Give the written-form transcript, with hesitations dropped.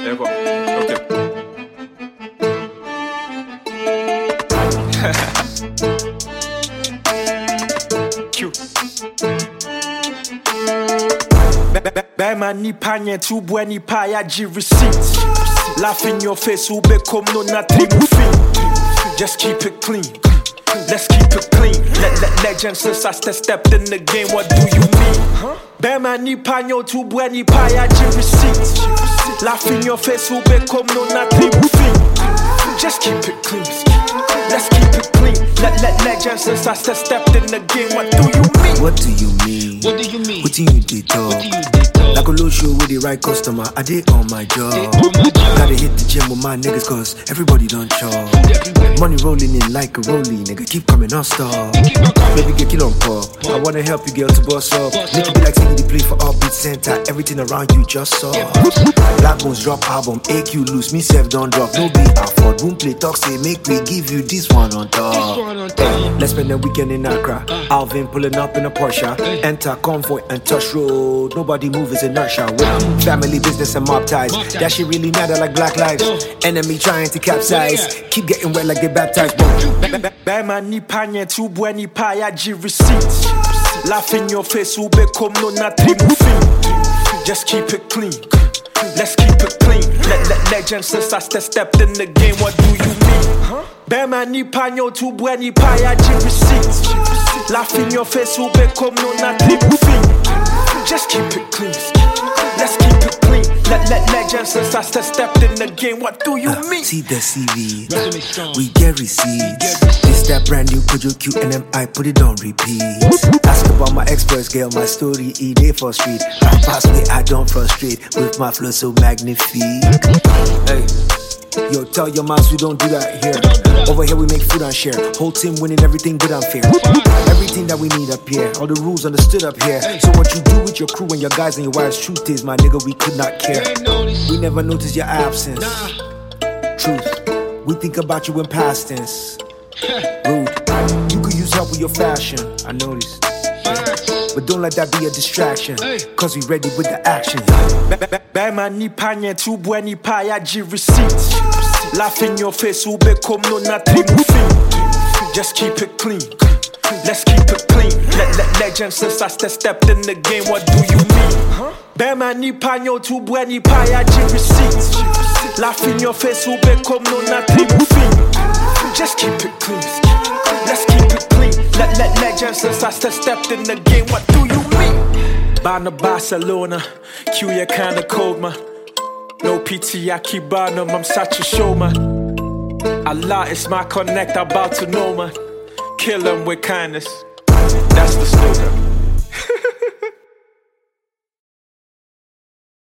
There go. Okay. Cute. Bema ni panye tu bweni pa ya ji receipts. Laugh in your face, ube come no nothing fin. Just keep it clean. Let's keep it clean. Let legends since I stepped in the game. What do you mean? Bema ni panyo tu bweni pa ya ji receipts. Laugh in your face, ube come no nothing fin. Just keep it clean. Let's keep it clean. Let legends since I stepped in the game. What do you mean? What do you mean? What do you mean? What do you did talk? Like a low show with the right customer, I did on my job. Gotta hit the gym with my niggas cause everybody don't chop. Money rolling in like a rollie, nigga keep coming on stop. Baby get kill on pop, I wanna help you girl to boss up. Make it be like singing the play for Upbeat Center, everything around you just saw. Black Bones drop album, AQ loose, me self don't drop. No be afford, boom play talk say make we give you this one on top. Let's spend the weekend in Accra, Alvin pulling up in a Porsche. Enter convoy and touch road, nobody move is inertia. With family business and mob ties, that shit really matter like black lives. Enemy trying to capsize, keep getting wet like they baptized. Bema ni panye tu bweni pa ya ji receipts. Laugh in your face, ube come no nothing fin. Just keep it clean. Let's keep it clean. Let legends since I stepped in the game. What do you mean? Bema ni panyo tu bweni pa ya ji receipts. Laugh in your face, ube come no nothing fin. Just keep it clean. Let's keep it clean. Let legends since I stepped in the game. What do you mean? See the CV, we get receipts. This that brand new Kojo QNMI, put it on repeat. Ask about my experts, girl, my story, E-Day for street. I pass me, I don't frustrate, with my flow so magnifique. Hey. Yo, tell your moms we don't do that here. Over here we make food and share. Whole team winning everything good and fair. Everything that we need up here. All the rules understood up here. So what you do with your crew and your guys and your wives, truth is, my nigga, we could not care. We never notice your absence. Truth, we think about you in past tense. Rude, you could use help with your fashion, I noticed. But don't let that be a distraction, cause we ready with the action. Bema ni panye tu bweni pa ya ji receipts. Laugh in your face, ube come no nothing fin. Just keep it clean. Let's keep it clean. Let legends since I stepped in the game. What do you mean? Bema ni panyo tu bweni pa ya ji receipts. Laugh in your face, ube come no nothing fin. Just keep it clean. Let's keep it clean. Let legends since I stepped in the game. What do you mean? Bana Barcelona, Q ya kinda cold man. No PT, I keep buying them, I'm such a showman. Allah is my connect, about to know man. Kill them with kindness, that's the slogan.